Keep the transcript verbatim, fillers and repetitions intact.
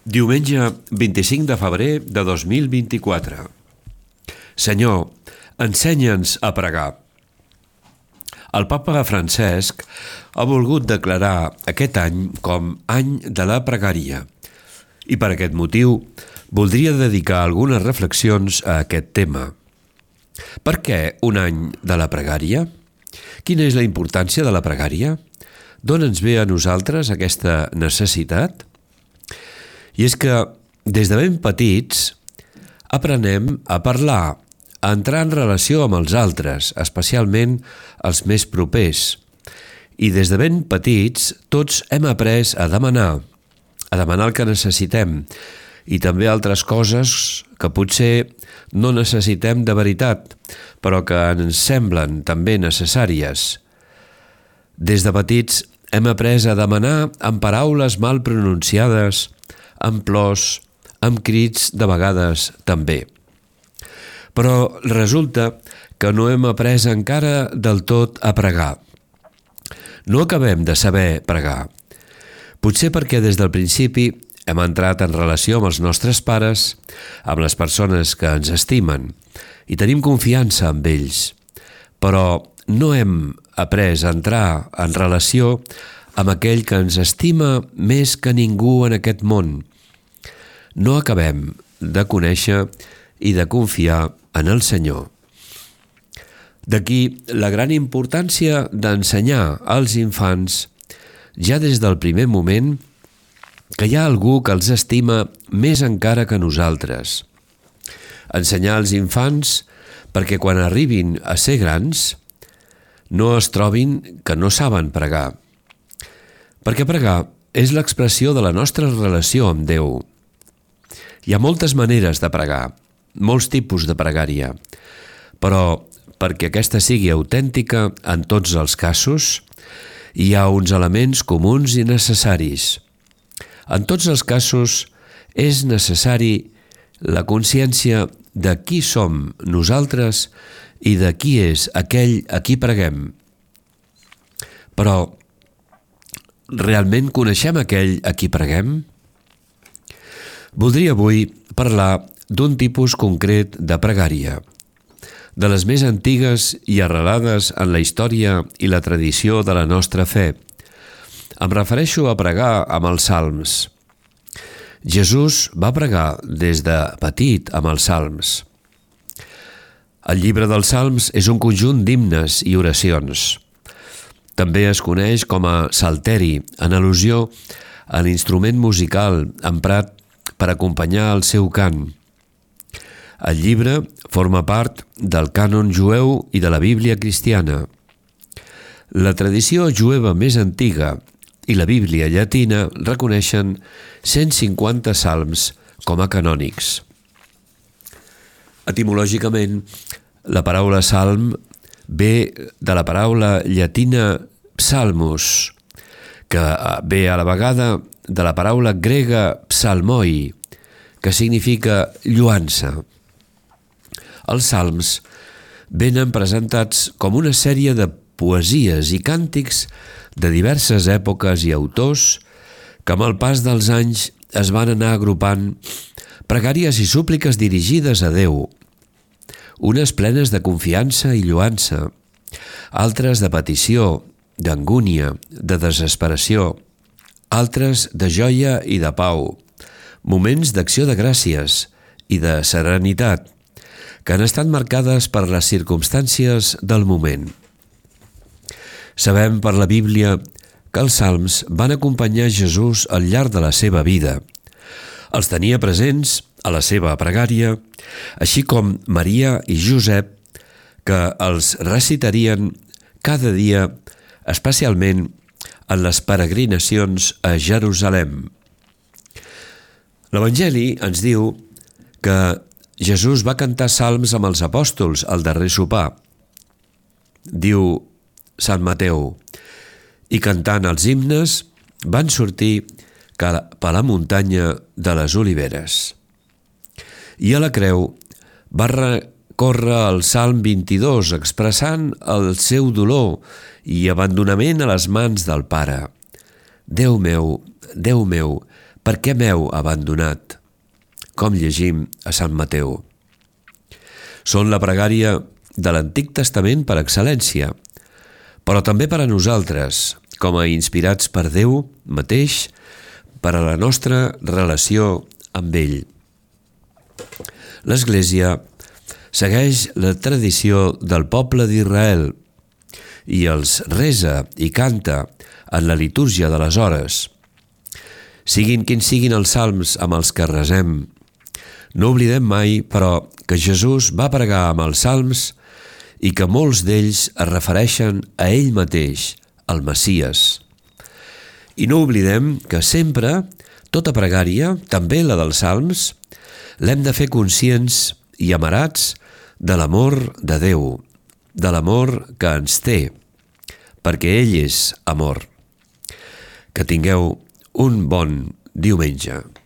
Diumenge vint-i-cinc de febrer de dos mil vint-i-quatre. Senyor, ensenya'ns a pregar. El papa Francesc ha volgut declarar aquest any com any de la pregària i per aquest motiu voldria dedicar algunes reflexions a aquest tema. Per què un any de la pregària? Quina és la importància de la pregària? D'on ens ve a nosaltres aquesta necessitat? I és que, des de ben petits, aprenem a parlar, a entrar en relació amb els altres, especialment els més propers. I des de ben petits, tots hem après a demanar, a demanar el que necessitem, i també altres coses que potser no necessitem de veritat, però que ens semblen també necessàries. Des de petits hem après a demanar amb paraules mal pronunciades, amb plors, amb crits de vegades també. Però resulta que no hem après encara del tot a pregar. No acabem de saber pregar. Potser perquè des del principi hem entrat en relació amb els nostres pares, amb les persones que ens estimen, i tenim confiança amb ells. Però no hem après a entrar en relació amb aquell que ens estima més que ningú en aquest món. No acabem de conèixer i de confiar en el Senyor. D'aquí la gran importància d'ensenyar als infants, ja des del primer moment, que hi ha algú que els estima més encara que nosaltres. Ensenyar als infants perquè quan arribin a ser grans no es trobin que no saben pregar. Perquè pregar és l'expressió de la nostra relació amb Déu. Hi ha moltes maneres de pregar, molts tipus de pregària, però perquè aquesta sigui autèntica en tots els casos, hi ha uns elements comuns i necessaris. En tots els casos és necessari la consciència de qui som nosaltres i de qui és aquell a qui preguem. Però realment coneixem aquell a qui preguem? Voldria avui parlar d'un tipus concret de pregària, de les més antigues i arrelades en la història i la tradició de la nostra fe. Em refereixo a pregar amb els salms. Jesús va pregar des de petit amb els salms. El llibre dels salms és un conjunt d'himnes i oracions. També es coneix com a salteri, en al·lusió a l'instrument musical emprat per acompanyar el seu cant. El llibre forma part del cànon jueu i de la Bíblia cristiana. La tradició jueva més antiga i la Bíblia llatina reconeixen cent cinquanta salms com a canònics. Etimològicament, la paraula salm ve de la paraula llatina psalmus, que ve a la vegada de la paraula grega psalmoi, que significa lluança. Els salms venen presentats com una sèrie de poesies i càntics de diverses èpoques i autors que amb el pas dels anys es van anar agrupant pregàries i súpliques dirigides a Déu, unes plenes de confiança i lluança, altres de petició, d'angúnia, de desesperació, altres de joia i de pau, moments d'acció de gràcies i de serenitat, que han estat marcades per les circumstàncies del moment. Sabem per la Bíblia que els salms van acompanyar Jesús al llarg de la seva vida. Els tenia presents a la seva pregària, així com Maria i Josep, que els recitarien cada dia, especialment en les peregrinacions a Jerusalem. L'Evangeli ens diu que Jesús va cantar salms amb els apòstols al darrer sopar. Diu Sant Mateu, i cantant els himnes van sortir cap a la muntanya de les Oliveres. I a la creu va recórrer el Salm vint-i-dos expressant el seu dolor i abandonament a les mans del Pare. Déu meu, Déu meu, per què m'heu abandonat? Com llegim a Sant Mateu. Són la pregària de l'Antic Testament per excel·lència, però també per a nosaltres, com a inspirats per Déu mateix, per a la nostra relació amb ell. L'Església segueix la tradició del poble d'Israel i els resa i canta en la litúrgia de les hores. Siguin quins siguin els salms amb els que resem, no oblidem mai, però, que Jesús va pregar amb els salms i que molts d'ells es refereixen a ell mateix, el Messies. I no oblidem que sempre, tota pregària, també la dels salms, l'hem de fer conscients i amarats de l'amor de Déu, de l'amor que ens té, perquè ell és amor. Que tingueu un bon diumenge.